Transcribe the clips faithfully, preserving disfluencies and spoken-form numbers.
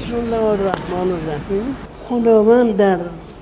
بسم الله الرحمن الرحیم. خداوند در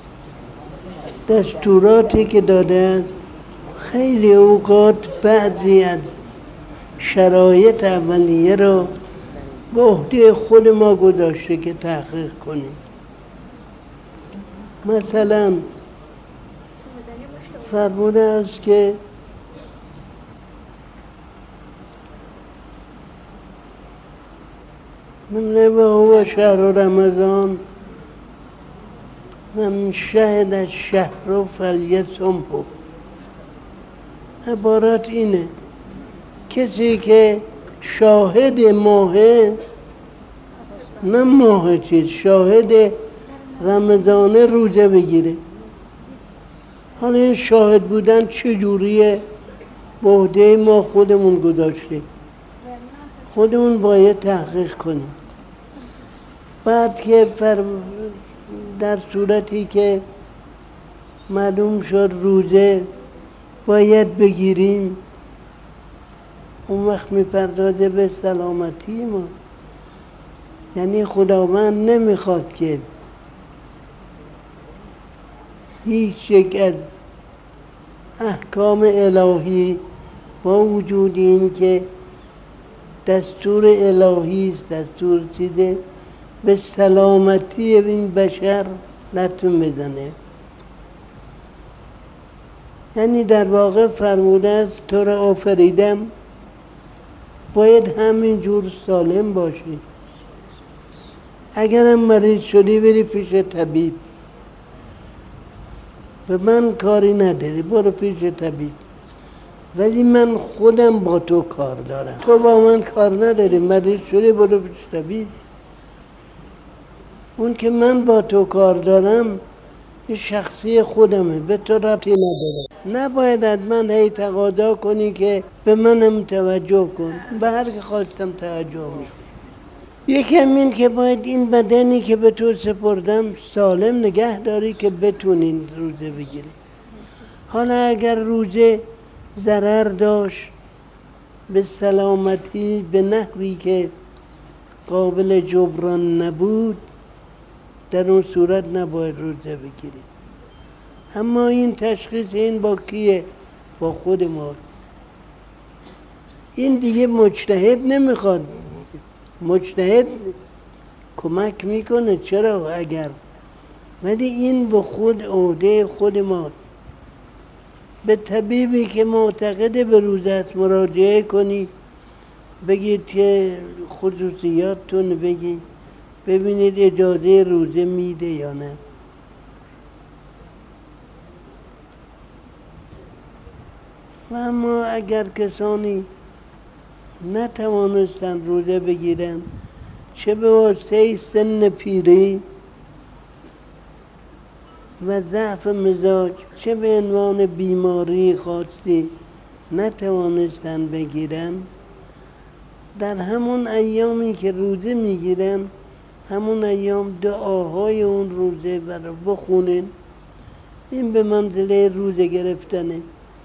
دستوراتی که داده است خیلی اوقات بعضی از شرایط اولیه را به عهده خود ما گذاشته که تحقیق کنیم. مثلا فرموده است که من و هو شهر رمضان من شهد الشهر فلیصمه. عبارت اینه کسی که شاهد ماهه، نه ماه چیز، شاهد رمضانه روزه بگیره. حالا این شاهد بودن چجوریه؟ به عهده ما خودمون گذاشته، خودمون باید تحقیق کنیم. بعد که در صورتی که معلوم شد روزه باید بگیریم، اون وقت میپردازه به سلامتی ما. یعنی خداوند نمیخواد که هیچ یک از احکام الهی با وجود این که دستور الهی است، دستور چیزه، به سلامتی این بشر لطمه بزنه. یعنی در واقع فرموده است تو را آفریدم باید همین جور سالم باشی. اگرم مریض شدی بری پیش طبیب، به من کاری نداری، برو پیش طبیب، ولی من خودم با تو کار دارم. تو با من کار نداری، مریض شدی برو پیش طبیب. اون که من با تو کار دارم یه شخصی خودمه، به تو ربطی نداره. نباید از من هی تقاضا کنی که به منم توجه کن. به هر که خواستم توجه میکنم. یکم این که باید این بدنی که به تو سپردم سالم نگه داری که بتونین روزه بگیری. حالا اگر روزه ضرر داشت به سلامتی به نحوی که قابل جبران نبود، در اون صورت نباید روزه بگیری. اما این تشخیص این با کیه؟ با خود ما. این دیگه مجتهد نمیخواد. مجتهد کمک میکنه، چرا اگر، ولی این به خود عهده خود ما. به طبیبی که معتقد به روزه است مراجعه کنی، بگید که خصوصیاتتون بگید، ببینید اجازه روزه میده یا نه. و اما اگر کسانی نتوانستند روزه بگیرن، چه به واسطه سن پیری و ضعف مزاج، چه به عنوان بیماری خاصی نتوانستند بگیرن، در همون ایامی که روزه میگیرن همون ایام دعاهای اون روزه برای بخونن. این به منزله روزه گرفتنه.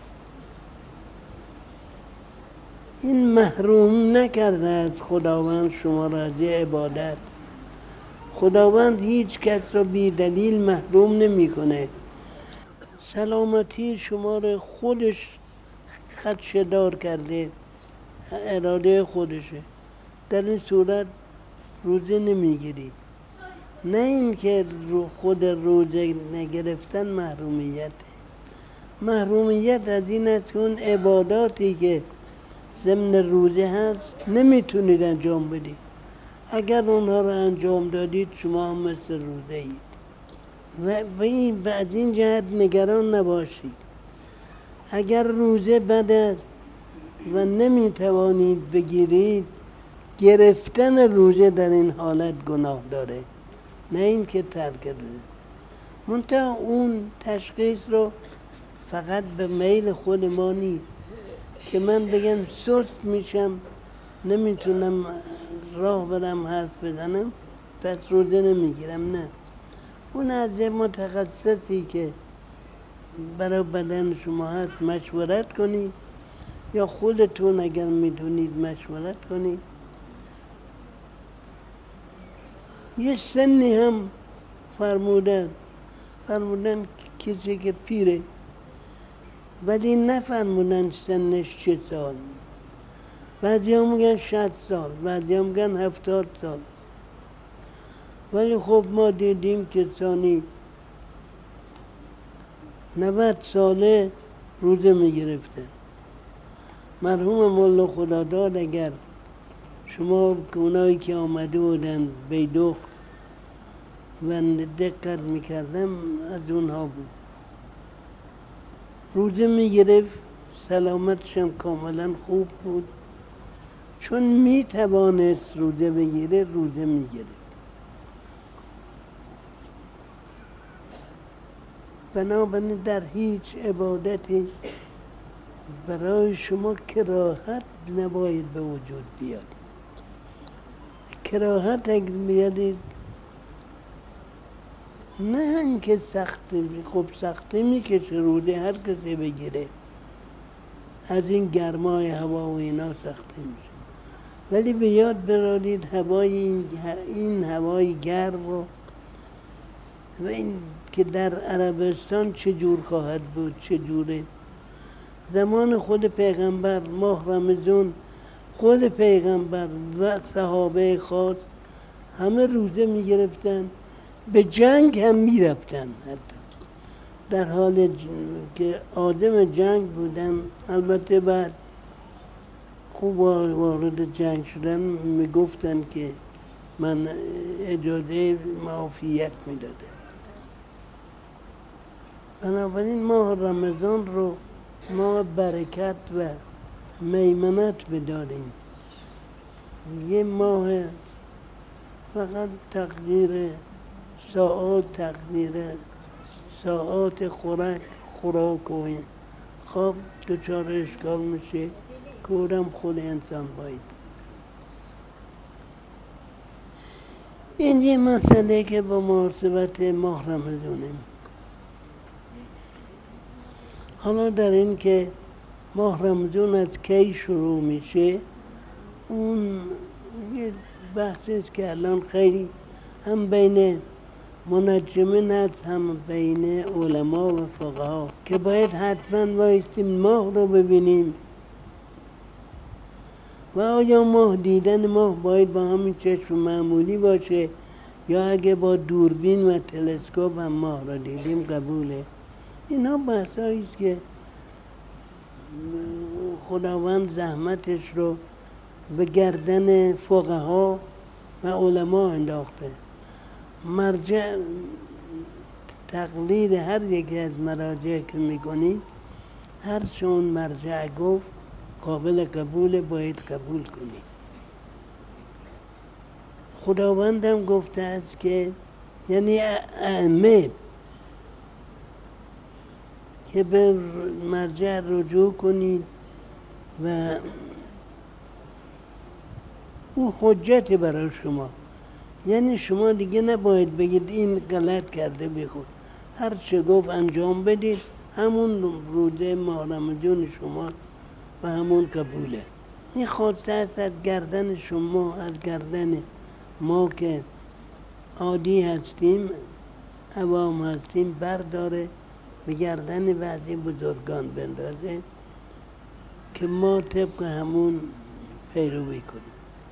این محروم نکرده از خداوند شما را از عبادت. خداوند هیچ کس را بی دلیل محروم نمی کنه. سلامتی شما را خودش خدشه‌دار کرده، اراده خودشه. در این صورت روزه نمیگیرید. نه این که خود روزه نگرفتن محرومیته. محرومیت از این است که اون عباداتی که ضمن روزه هست نمیتونید انجام بدید. اگر اونها رو انجام دادید شما هم مثل روزه اید. و به این بعد این جهت نگران نباشید. اگر روزه بد است و نمیتوانید بگیرید، گرفتن روزه در این حالت گناه داره، نه این که ترک روزه. منتها اون تشخیص رو فقط به میل خود ما نیست که من بگم سست میشم نمیتونم راه برم حرف بزنم پس روزه نمیگیرم. نه، اون از متخصصی که برای بدن شما هست مشورت کنید، یا خودتون اگر میتونید مشورت کنید. یه سنی هم فرمودن فرمودن کسی که پیره، ولی نفرمودن سنش چه سال. بعضی ها میگن شصت سال، بعضی ها میگن هفتاد سال. ولی خب ما دیدیم کسانی نود ساله روزه میگرفتن. مرحوم مولا خداداد اگر شما که اونایی که آمده بودن بیدوخ و دقت میکردم از اونها بود، روزه میگرفت، سلامتش هم کاملا خوب بود، چون میتوانست روزه بگیره روزه میگرفت. بنابراین در هیچ عبادتی برای شما کراهت نباید به وجود بیاد. کراهت اگر بیادید، نه اینکه سختی، خب سختی میکشه روزه هر کسی بگیره، از این گرمای هوا و اینا سختی میشه، ولی به یاد برارید هوای این, این هوای گرم و و این که در عربستان چه جور خواهد بود، چه جوره. زمان خود پیغمبر ماه رمضان، خود پیغمبر و صحابه خاص همه روزه می گرفتن، به جنگ هم می رفتن، حتی در حال که آدم جنگ بودن. البته بعد خوب وارد جنگ شدن می گفتن که من اجازه معافیت می داده. بنابراین ماه رمضان رو ما برکت و میمنت بداریم. یه ماه فقط تقدیر ساعات تقدیر ساعات خوراک خوراک و این خواب دچار اشکال میشه، کورم خود انسان باید. این یه مسئله که با مناسبت ماه رمضانه. حالا در این که ماه رمضان از کی شروع میشه، اون یه بحثی است که الان خیلی هم بین منجمین هست، هم بین علما و فقها، که باید حتما بایستیم ماه رو ببینیم و آیا ماه دیدن ماه باید با همین چشم معمولی باشه یا اگه با دوربین و تلسکوپ هم ماه رو دیدیم قبوله. اینا بحثایی است که خداوند زحمتش رو به گردن فقها و علما انداخته. مرجع تقلید هر یکی از مراجع که میکنید، هر چه اون مرجع گفت قابل قبول، باید قبول کنید. خداوندم گفته است که یعنی ائمه که به مرجع رجوع کنید و او حجت برای شما. یعنی شما دیگه نباید بگید این غلط کرده بخود، هر چه گفت انجام بدید، همون روزه ماه رمضان شما و همون قبوله. این خواسته است از گردن شما، از گردن ما که عادی هستیم، عوام هستیم، برداره به گردن بعضی بزرگان بندازه که ما طبق همون پیروی کنیم.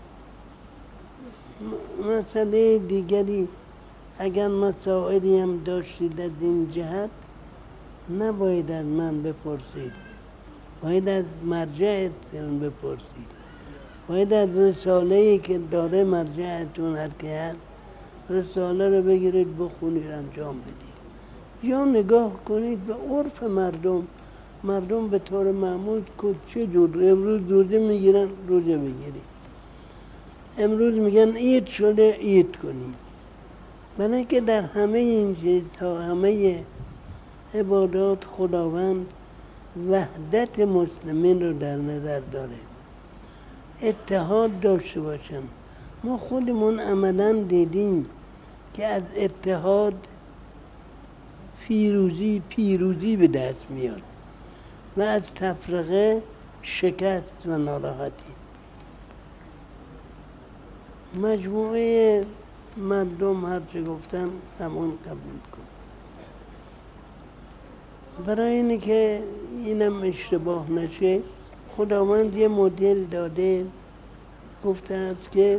مسئله دیگری اگر مسائلی هم داشتید از این جهت، نباید از من بپرسید، باید از مرجعتون بپرسید، باید از رساله‌ای که داره مرجعتون هر که هست رساله رو بگیرید بخونید انجام بدید، یا نگاه کنید به عرف مردم. مردم به طور معمول چه جور امروز روزه میگیرن، روزه بگیرید. امروز میگن عید شده، عید کنید. برای که در همه این چیزها، همه عبادات خداوند وحدت مسلمین رو در نظر داره، اتحاد داشته باشن. ما خودمون عملاً دیدیم که از اتحاد فیروزی پیروزی به دست میاد و از تفرقه شکست و ناراحتی. مجموعه مردم هر چه گفتن همون قبول کن. برای اینه که اینم اشتباه نشه خداوند یه مدل داده، گفته است که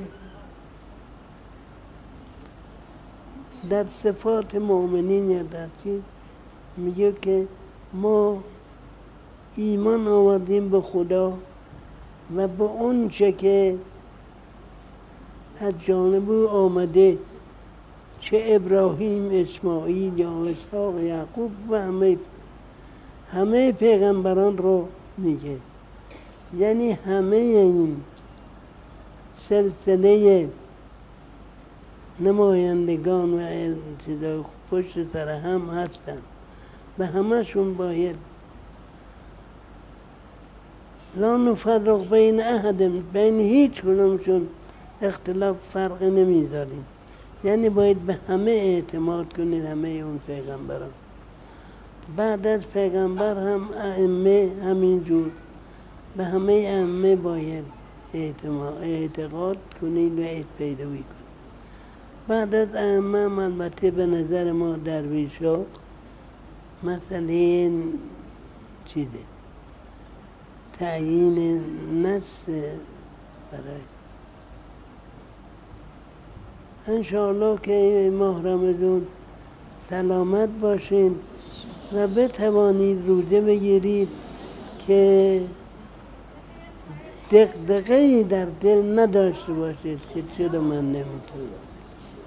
در صفات مؤمنین یا در چیز میگه که ما ایمان آوردیم به خدا و به اون چه که از جانب او آمده، چه ابراهیم، اسماعیل یا اسحاق، یعقوب و همه همه پیغمبران رو میگه. یعنی همه این سلسله نمایندگان و انتظار پشت سر هم هستن و همشون باید لا نفرق بین احد، بین هیچ کدومشون اختلاف فرق نمیذاریم. یعنی باید به همه اعتماد کنید، همه اون پیغمبران. بعد از پیغمبر هم ائمه همینجور، به همه ائمه باید اعتقاد کنید و پیروی کنید. بعد از ائمه هم البته به نظر ما درویش ها مسئله این چیزه، تعیین نص برای انشاءالله که ماه رمضان سلامت باشین و بتوانید روزه بگیرید که دغدغه‌ای در دل نداشته باشید که چرا من نمیتونم.